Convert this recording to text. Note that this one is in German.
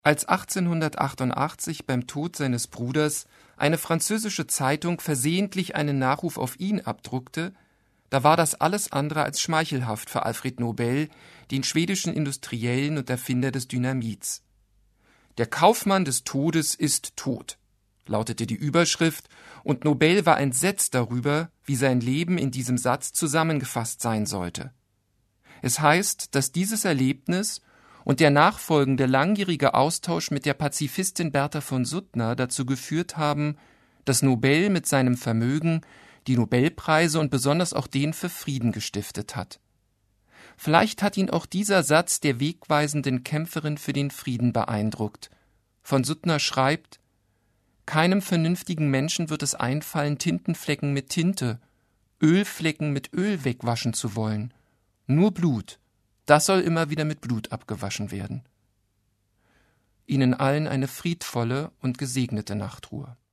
Als 1888 beim Tod seines Bruders eine französische Zeitung versehentlich einen Nachruf auf ihn abdruckte, da war das alles andere als schmeichelhaft für Alfred Nobel, den schwedischen Industriellen und Erfinder des Dynamits. »Der Kaufmann des Todes ist tot«, lautete die Überschrift, und Nobel war entsetzt darüber, wie sein Leben in diesem Satz zusammengefasst sein sollte. Es heißt, dass dieses Erlebnis und der nachfolgende langjährige Austausch mit der Pazifistin Bertha von Suttner dazu geführt haben, dass Nobel mit seinem Vermögen die Nobelpreise und besonders auch den für Frieden gestiftet hat. Vielleicht hat ihn auch dieser Satz der wegweisenden Kämpferin für den Frieden beeindruckt. Von Suttner schreibt: »Keinem vernünftigen Menschen wird es einfallen, Tintenflecken mit Tinte, Ölflecken mit Öl wegwaschen zu wollen. Nur Blut, das soll immer wieder mit Blut abgewaschen werden.« Ihnen allen eine friedvolle und gesegnete Nachtruhe.